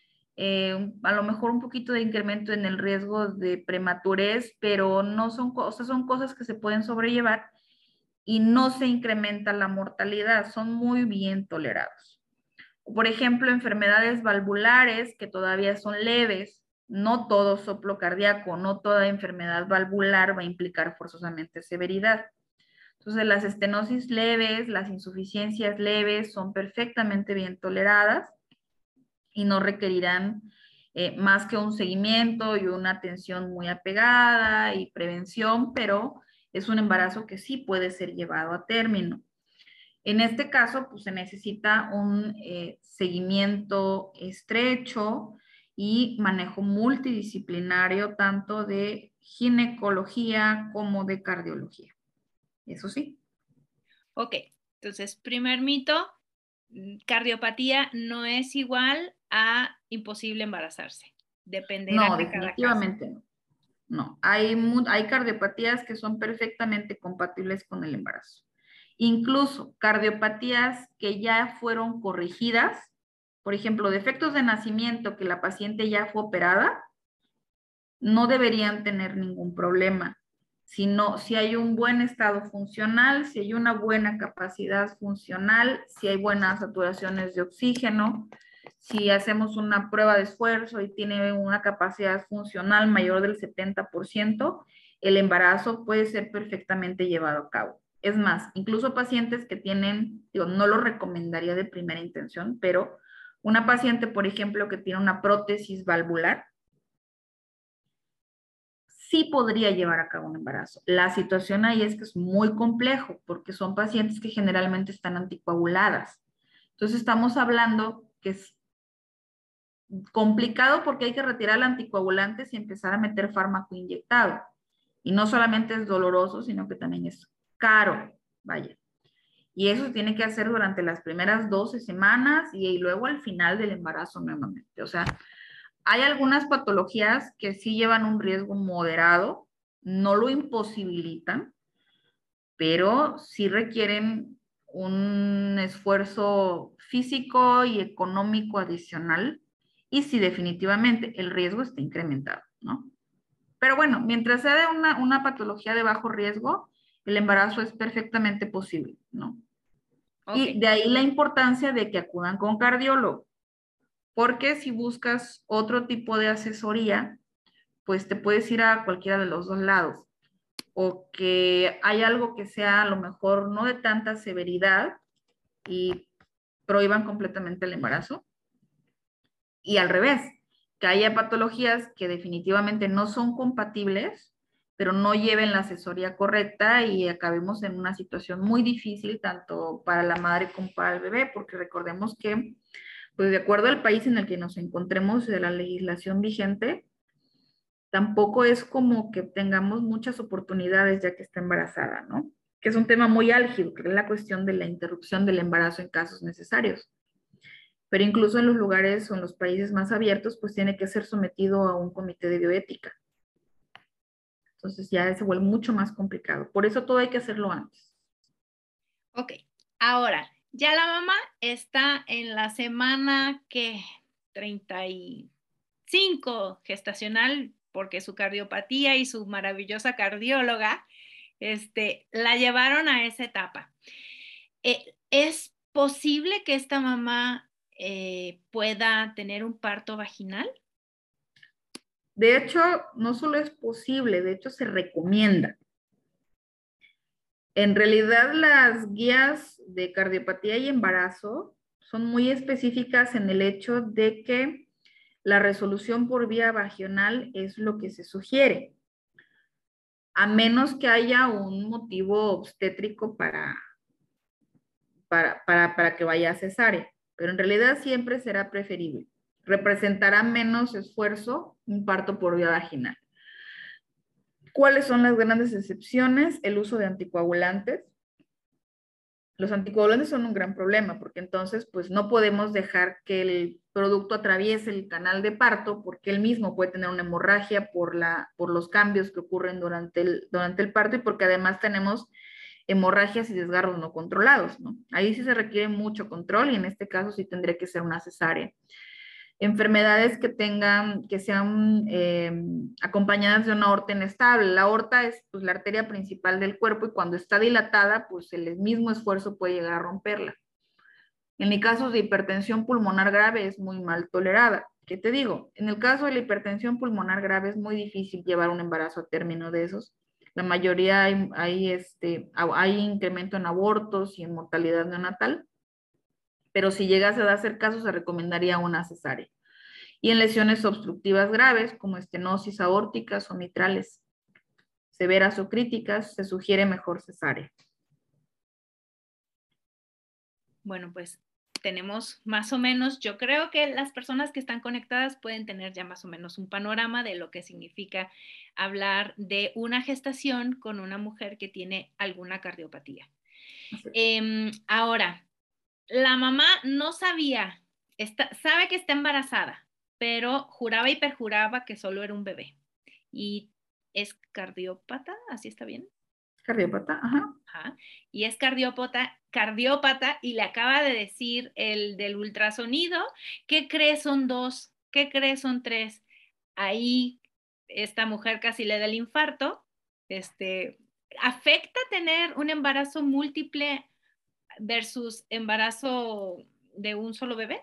a lo mejor un poquito de incremento en el riesgo de prematurez, pero no son cosas, son cosas que se pueden sobrellevar y no se incrementa la mortalidad, son muy bien tolerados. Por ejemplo, enfermedades valvulares que todavía son leves, no todo soplo cardíaco, no toda enfermedad valvular va a implicar forzosamente severidad. Entonces, las estenosis leves, las insuficiencias leves son perfectamente bien toleradas y no requerirán más que un seguimiento y una atención muy apegada y prevención, pero es un embarazo que sí puede ser llevado a término. En este caso, pues se necesita un seguimiento estrecho y manejo multidisciplinario, tanto de ginecología como de cardiología. Eso sí. Ok, entonces, primer mito, cardiopatía no es igual a imposible embarazarse. Dependerá No, de cada caso. definitivamente no. No, hay cardiopatías que son perfectamente compatibles con el embarazo. Incluso cardiopatías que ya fueron corregidas, por ejemplo, defectos de nacimiento que la paciente ya fue operada, no deberían tener ningún problema. Si hay un buen estado funcional, si hay una buena capacidad funcional, si hay buenas saturaciones de oxígeno, si hacemos una prueba de esfuerzo y tiene una capacidad funcional mayor del 70%, el embarazo puede ser perfectamente llevado a cabo. Es más, incluso pacientes que tienen, digo, no lo recomendaría de primera intención, pero una paciente, por ejemplo, que tiene una prótesis valvular, sí podría llevar a cabo un embarazo. La situación ahí es que es muy complejo porque son pacientes que generalmente están anticoaguladas. Entonces estamos hablando que es complicado porque hay que retirar el anticoagulante y empezar a meter fármaco inyectado. Y no solamente es doloroso, sino que también es caro, vaya. Y eso se tiene que hacer durante las primeras 12 semanas y luego al final del embarazo nuevamente. O sea, hay algunas patologías que sí llevan un riesgo moderado, no lo imposibilitan, pero sí requieren un esfuerzo físico y económico adicional y sí definitivamente el riesgo está incrementado, ¿no? Pero bueno, mientras sea de una patología de bajo riesgo, el embarazo es perfectamente posible, ¿no? Ok, Y de ahí la importancia de que acudan con cardiólogo, porque si buscas otro tipo de asesoría, pues te puedes ir a cualquiera de los dos lados. o que hay algo que sea a lo mejor no de tanta severidad y prohíban completamente el embarazo. Y al revés, que haya patologías que definitivamente no son compatibles, pero no lleven la asesoría correcta y acabemos en una situación muy difícil tanto para la madre como para el bebé, porque recordemos que, pues de acuerdo al país en el que nos encontremos de la legislación vigente, tampoco es como que tengamos muchas oportunidades ya que está embarazada, ¿no? Que es un tema muy álgido, que es la cuestión de la interrupción del embarazo en casos necesarios. Pero incluso en los lugares o en los países más abiertos, pues tiene que ser sometido a un comité de bioética. Entonces ya se vuelve mucho más complicado. Por eso todo hay que hacerlo antes. Ok, ahora, ya la mamá está en la semana que 35 gestacional, porque su cardiopatía y su maravillosa cardióloga la llevaron a esa etapa. ¿Es posible que esta mamá pueda tener un parto vaginal? De hecho, no solo es posible, de hecho se recomienda. En realidad, las guías de cardiopatía y embarazo son muy específicas en el hecho de que la resolución por vía vaginal es lo que se sugiere, a menos que haya un motivo obstétrico para que vaya a cesárea. Pero en realidad siempre será preferible. Representará menos esfuerzo un parto por vía vaginal. ¿Cuáles son las grandes excepciones? El uso de anticoagulantes. Los anticoagulantes son un gran problema porque entonces pues no podemos dejar que el producto atraviese el canal de parto porque él mismo puede tener una hemorragia por los cambios que ocurren durante el parto y porque además tenemos hemorragias y desgarros no controlados, ¿no? Ahí sí se requiere mucho control y en este caso sí tendría que ser una cesárea. Enfermedades que sean acompañadas de una aorta inestable. La aorta es pues, la arteria principal del cuerpo y cuando está dilatada, pues el mismo esfuerzo puede llegar a romperla. En el caso de hipertensión pulmonar grave es muy mal tolerada. ¿Qué te digo? En el caso de la hipertensión pulmonar grave es muy difícil llevar un embarazo a término de esos. La mayoría hay incremento en abortos y en mortalidad neonatal, pero si llegase a hacer caso se recomendaría una cesárea. Y en lesiones obstructivas graves como estenosis aórticas o mitrales severas o críticas se sugiere mejor cesárea. Bueno, pues tenemos más o menos, yo creo que las personas que están conectadas pueden tener ya más o menos un panorama de lo que significa hablar de una gestación con una mujer que tiene alguna cardiopatía. Ahora, la mamá no sabía, sabe que está embarazada, pero juraba y perjuraba que solo era un bebé. Y es cardiópata, ¿así está bien? Cardiópata, ajá. Ajá. Y es cardiópata y le acaba de decir el del ultrasonido, ¿qué crees son dos? ¿Qué crees son tres? Ahí esta mujer casi le da el infarto. ¿Afecta tener un embarazo múltiple versus embarazo de un solo bebé?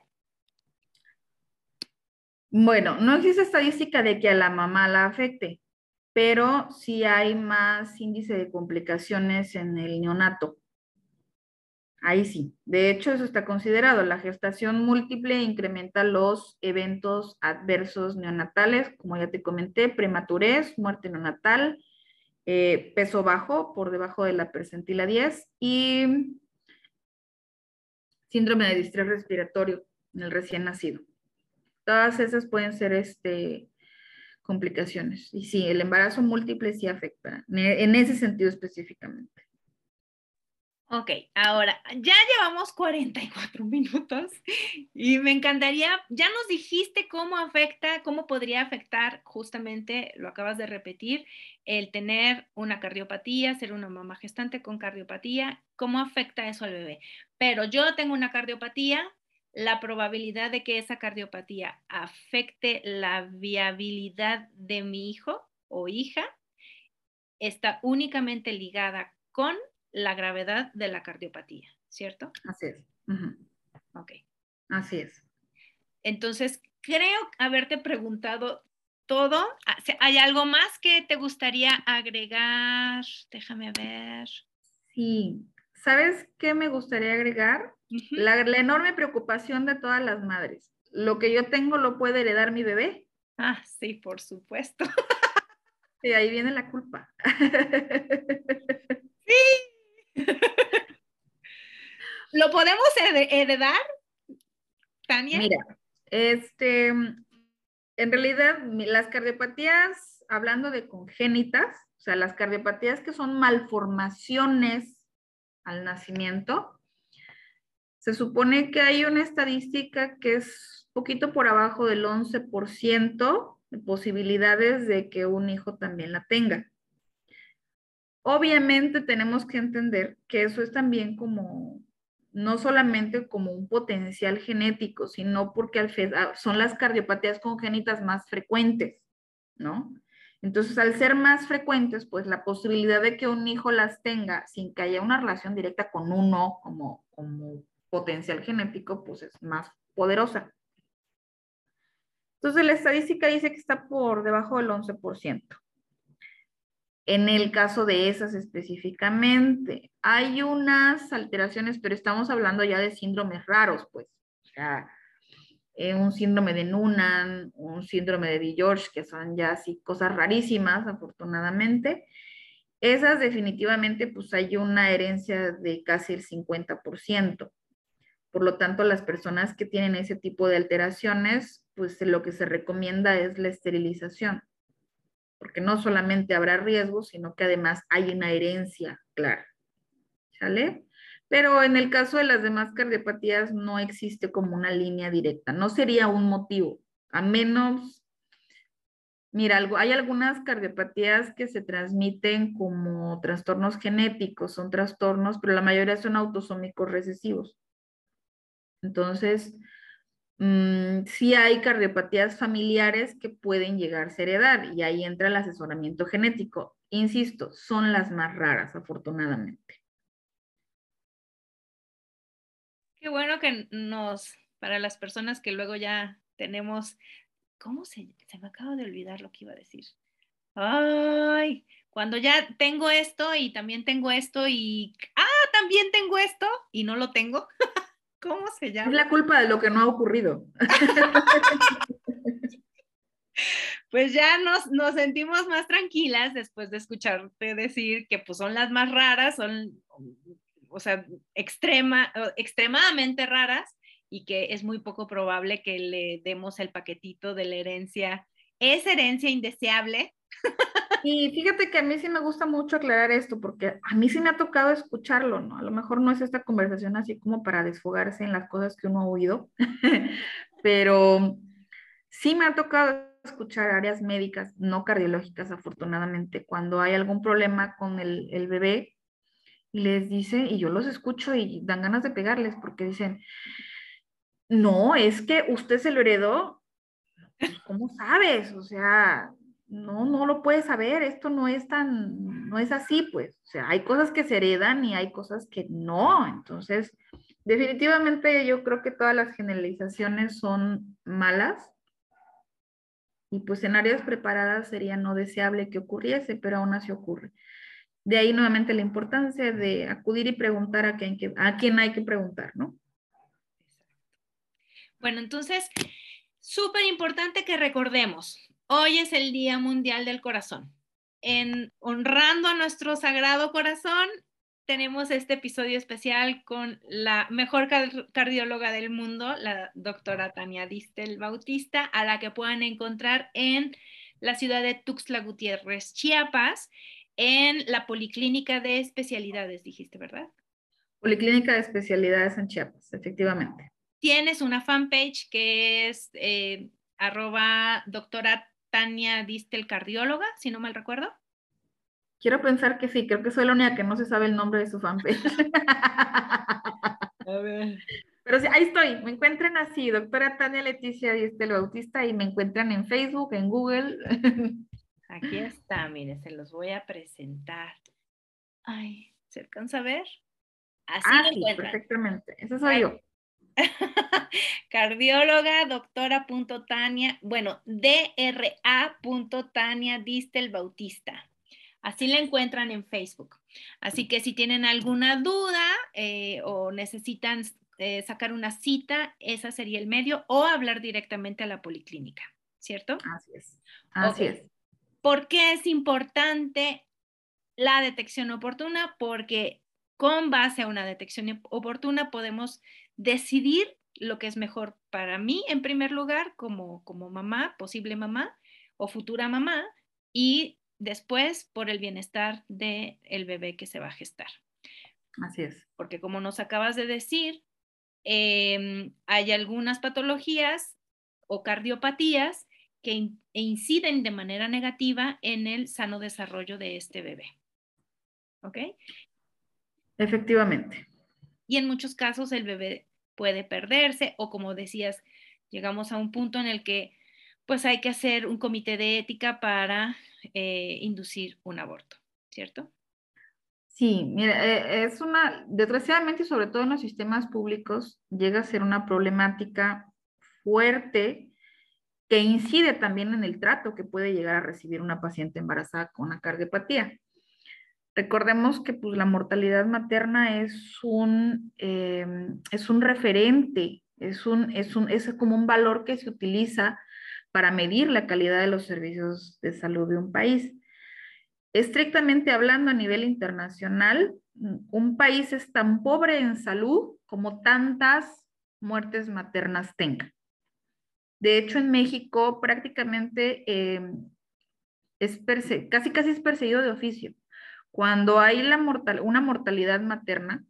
Bueno, no existe estadística de que a la mamá la afecte, pero sí hay más índice de complicaciones en el neonato. Ahí sí. De hecho, eso está considerado. La gestación múltiple incrementa los eventos adversos neonatales, como ya te comenté, prematurez, muerte neonatal, peso bajo, por debajo de la percentila 10, y síndrome de distrés respiratorio en el recién nacido. Todas esas pueden ser complicaciones. Y sí, el embarazo múltiple sí afecta, en ese sentido específicamente. Ok, ahora ya llevamos 44 minutos y me encantaría, ya nos dijiste cómo afecta, cómo podría afectar, justamente lo acabas de repetir, el tener una cardiopatía, ser una mamá gestante con cardiopatía, cómo afecta eso al bebé. Pero yo tengo una cardiopatía, la probabilidad de que esa cardiopatía afecte la viabilidad de mi hijo o hija está únicamente ligada con la gravedad de la cardiopatía, ¿cierto? Así es. Uh-huh. Ok. Así es. Entonces, creo haberte preguntado todo. ¿Hay algo más que te gustaría agregar? Déjame ver. Sí, ¿sabes qué me gustaría agregar? Ujú. La enorme preocupación de todas las madres. Lo que yo tengo lo puede heredar mi bebé. Ah, sí, por supuesto. Y ahí viene la culpa. Sí. ¿Lo podemos heredar, Tania? Mira, en realidad las cardiopatías, hablando de congénitas, o sea, las cardiopatías que son malformaciones al nacimiento, se supone que hay una estadística que es poquito por abajo del 11% de posibilidades de que un hijo también la tenga. Obviamente tenemos que entender que eso es también como, no solamente como un potencial genético, sino porque son las cardiopatías congénitas más frecuentes, ¿no? Entonces, al ser más frecuentes, pues la posibilidad de que un hijo las tenga sin que haya una relación directa con uno como potencial genético, pues es más poderosa. Entonces, la estadística dice que está por debajo del 11%. En el caso de esas específicamente, hay unas alteraciones, pero estamos hablando ya de síndromes raros, pues. O sea, un síndrome de Noonan, un síndrome de DiGeorge, que son ya así cosas rarísimas, afortunadamente. Esas definitivamente, pues hay una herencia de casi el 50%. Por lo tanto, las personas que tienen ese tipo de alteraciones, pues lo que se recomienda es la esterilización, porque no solamente habrá riesgos, sino que además hay una herencia clara, ¿sale? Pero en el caso de las demás cardiopatías no existe como una línea directa, no sería un motivo, a menos, mira, hay algunas cardiopatías que se transmiten como trastornos genéticos, son trastornos, pero la mayoría son autosómicos recesivos. Entonces, sí hay cardiopatías familiares que pueden llegarse a heredar y ahí entra el asesoramiento genético. Insisto, son las más raras, afortunadamente. Qué bueno que para las personas que luego ya tenemos, se me acaba de olvidar lo que iba a decir. Ay, cuando ya tengo esto y también tengo esto y, también tengo esto y no lo tengo. ¿Cómo se Es llama? la culpa de lo que no ha ocurrido. Pues ya nos sentimos más tranquilas después de escucharte decir que pues son las más raras, son, o sea, extremadamente raras y que es muy poco probable que le demos el paquetito de la herencia. Es herencia indeseable. Y fíjate que a mí sí me gusta mucho aclarar esto, porque a mí sí me ha tocado escucharlo, ¿no? A lo mejor no es esta conversación así como para desfogarse en las cosas que uno ha oído, pero sí me ha tocado escuchar áreas médicas, no cardiológicas, afortunadamente, cuando hay algún problema con el bebé y les dice, y yo los escucho y dan ganas de pegarles porque dicen, no, es que usted se lo heredó. Pues, ¿cómo sabes? O sea, no lo puedes saber, esto no es así, pues. O sea, hay cosas que se heredan y hay cosas que no. Entonces, definitivamente yo creo que todas las generalizaciones son malas y pues en áreas preparadas sería no deseable que ocurriese, pero aún así ocurre. De ahí nuevamente la importancia de acudir y preguntar a quién hay que preguntar, ¿no? Bueno, entonces, súper importante que recordemos, hoy es el Día Mundial del Corazón. Honrando a nuestro Sagrado Corazón, tenemos este episodio especial con la mejor cardióloga del mundo, la doctora Tania Distel Bautista, a la que puedan encontrar en la ciudad de Tuxtla Gutiérrez, Chiapas, en la Policlínica de Especialidades, dijiste, ¿verdad? Policlínica de Especialidades en Chiapas, efectivamente. Tienes una fanpage que es doctora Tania Distel Cardióloga, si no mal recuerdo. Quiero pensar que sí, creo que soy la única que no se sabe el nombre de su fanpage. A ver. Pero sí, ahí estoy, me encuentran así, doctora Tania Leticia Diestel Bautista, y me encuentran en Facebook, en Google. Aquí está, mire, se los voy a presentar. Ay, ¿se alcanza a ver? Así Ah, me sí, encuentran. perfectamente, ese soy yo. Cardióloga, doctora.Tania, bueno, DRA.Tania Distel Bautista. Así la encuentran en Facebook. Así que si tienen alguna duda o necesitan sacar una cita, esa sería el medio, o hablar directamente a la policlínica, ¿cierto? Así es. Así Ok. es. ¿Por qué es importante la detección oportuna? Porque con base a una detección oportuna podemos decidir lo que es mejor para mí en primer lugar como mamá, posible mamá o futura mamá, y después por el bienestar del bebé que se va a gestar. Así es. Porque como nos acabas de decir, hay algunas patologías o cardiopatías que inciden de manera negativa en el sano desarrollo de este bebé. ¿Ok? Efectivamente. Y en muchos casos el bebé puede perderse o, como decías, llegamos a un punto en el que pues hay que hacer un comité de ética para inducir un aborto, ¿cierto? Sí, mira, es una, desgraciadamente, sobre todo en los sistemas públicos, llega a ser una problemática fuerte que incide también en el trato que puede llegar a recibir una paciente embarazada con una cardiopatía. Recordemos que pues, la mortalidad materna es un referente, es como un valor que se utiliza para medir la calidad de los servicios de salud de un país. Estrictamente hablando a nivel internacional, un país es tan pobre en salud como tantas muertes maternas tenga. De hecho, en México prácticamente casi casi es perseguido de oficio. Cuando hay una mortalidad materna,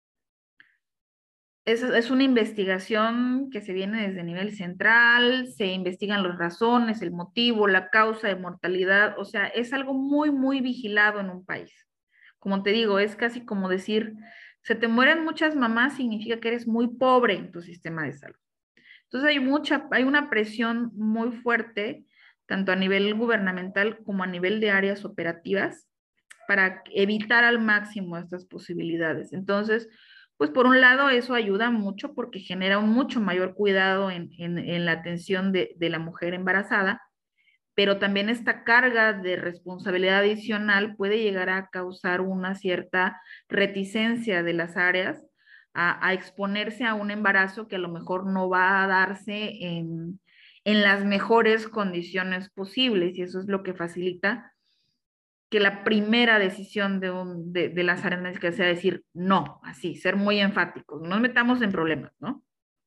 es una investigación que se viene desde nivel central, se investigan las razones, el motivo, la causa de mortalidad, o sea, es algo muy, muy vigilado en un país. Como te digo, es casi como decir, se te mueren muchas mamás, significa que eres muy pobre en tu sistema de salud. Entonces hay una presión muy fuerte, tanto a nivel gubernamental como a nivel de áreas operativas, para evitar al máximo estas posibilidades. Entonces, pues por un lado eso ayuda mucho porque genera un mucho mayor cuidado en la atención de la mujer embarazada, pero también esta carga de responsabilidad adicional puede llegar a causar una cierta reticencia de las áreas a exponerse a un embarazo que a lo mejor no va a darse en las mejores condiciones posibles, y eso es lo que facilita que la primera decisión de las áreas médicas sea decir no, así, ser muy enfáticos, no nos metamos en problemas, ¿no?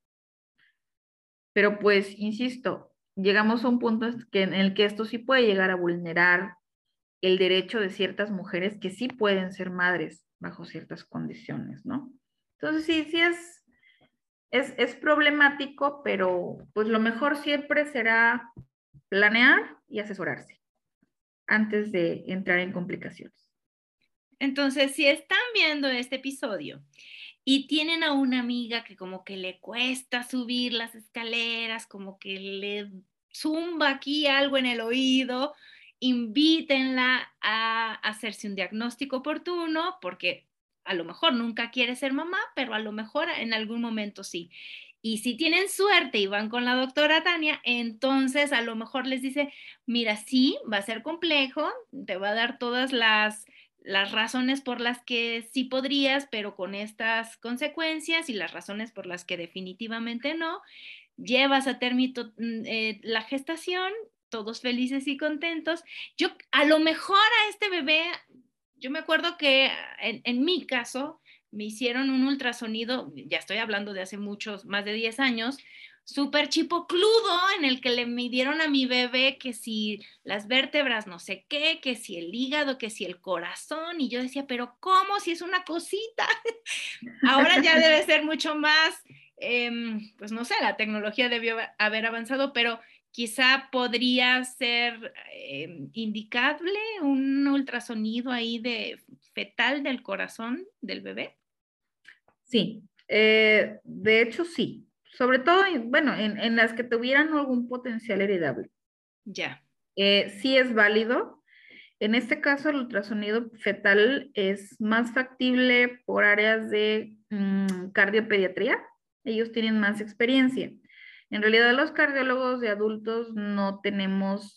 Pero pues, insisto, llegamos a un punto en el que esto sí puede llegar a vulnerar el derecho de ciertas mujeres que sí pueden ser madres bajo ciertas condiciones, ¿no? Entonces sí es problemático, pero pues lo mejor siempre será planear y asesorarse antes de entrar en complicaciones. Entonces, si están viendo este episodio y tienen a una amiga que como que le cuesta subir las escaleras, como que le zumba aquí algo en el oído, invítenla a hacerse un diagnóstico oportuno, porque a lo mejor nunca quiere ser mamá, pero a lo mejor en algún momento sí. Y si tienen suerte y van con la doctora Tania, entonces a lo mejor les dice, mira, sí, va a ser complejo, te va a dar todas las razones por las que sí podrías, pero con estas consecuencias, y las razones por las que definitivamente no. Llevas a término la gestación, todos felices y contentos. Yo, a lo mejor a este bebé, yo me acuerdo que en mi caso me hicieron un ultrasonido, ya estoy hablando de hace muchos, más de 10 años, súper chipocludo, en el que le midieron a mi bebé que si las vértebras no sé qué, que si el hígado, que si el corazón, y yo decía, pero ¿cómo? Si es una cosita. Ahora ya debe ser mucho más, pues no sé, la tecnología debió haber avanzado, pero quizá podría ser indicable un ultrasonido ahí de fetal del corazón del bebé. Sí, de hecho sí, sobre todo, bueno, en las que tuvieran algún potencial heredable. Ya. Sí es válido. En este caso, el ultrasonido fetal es más factible por áreas de cardiopediatría, ellos tienen más experiencia. En realidad los cardiólogos de adultos no tenemos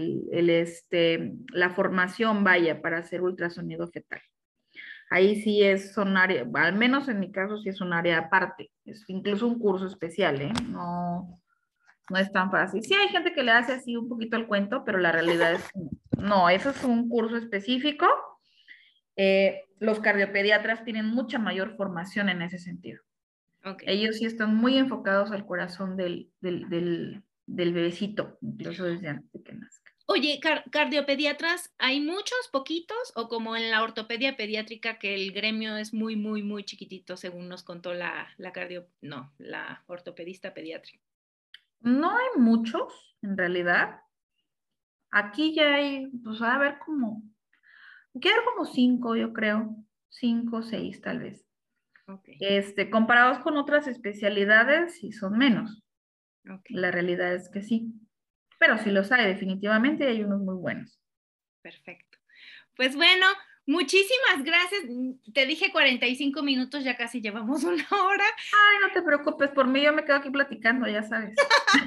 la formación, vaya, para hacer ultrasonido fetal. Ahí sí son área, al menos en mi caso sí es un área aparte, es incluso un curso especial, ¿eh? No, no es tan fácil. Sí hay gente que le hace así un poquito el cuento, pero la realidad es que no, eso es un curso específico. Los cardiopediatras tienen mucha mayor formación en ese sentido. Okay. Ellos sí están muy enfocados al corazón del bebecito, incluso desde antes de que nazca. Oye, cardiopediatras, ¿hay muchos, poquitos? ¿O como en la ortopedia pediátrica que el gremio es muy, muy, muy chiquitito, según nos contó la ortopedista pediátrica? No hay muchos, en realidad. Aquí ya hay, pues a ver quiero como 5, yo creo. 5, 6 tal vez. Okay. Comparados con otras especialidades, sí son menos. Okay. La realidad es que sí. Pero sí los hay, definitivamente, y hay unos muy buenos. Perfecto. Pues bueno, muchísimas gracias. Te dije 45 minutos, ya casi llevamos una hora. Ay, no te preocupes, por mí yo me quedo aquí platicando, ya sabes.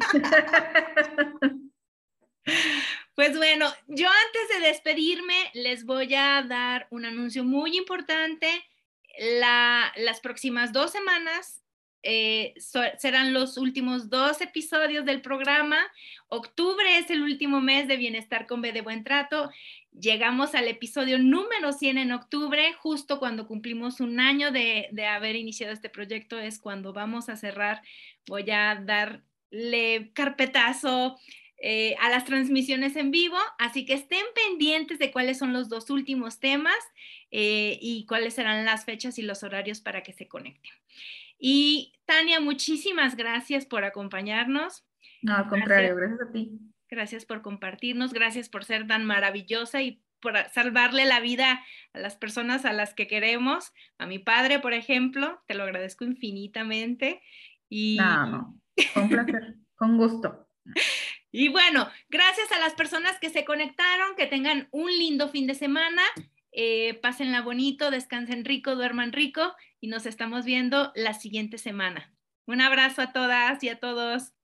Pues bueno, yo antes de despedirme les voy a dar un anuncio muy importante. Las próximas 2 semanas serán los últimos 2 episodios del programa. Octubre es el último mes de Bienestar con B de Buen Trato. Llegamos al episodio número 100 en octubre, justo cuando cumplimos un año de haber iniciado este proyecto, es cuando vamos a cerrar. Voy a darle carpetazo a las transmisiones en vivo, así que estén pendientes de cuáles son los 2 últimos temas y cuáles serán las fechas y los horarios para que se conecten. Y Tania, muchísimas gracias por acompañarnos. No, al contrario, gracias a ti. Gracias por compartirnos, gracias por ser tan maravillosa y por salvarle la vida a las personas a las que queremos. A mi padre, por ejemplo, te lo agradezco infinitamente. No, fue un placer, con gusto. Y bueno, gracias a las personas que se conectaron, que tengan un lindo fin de semana, pásenla bonito, descansen rico, duerman rico y nos estamos viendo la siguiente semana. Un abrazo a todas y a todos.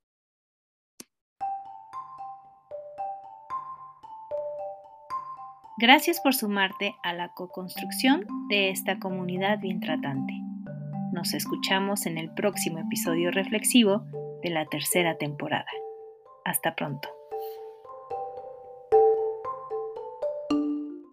Gracias por sumarte a la co-construcción de esta comunidad bien tratante. Nos escuchamos en el próximo episodio reflexivo de la tercera temporada. Hasta pronto.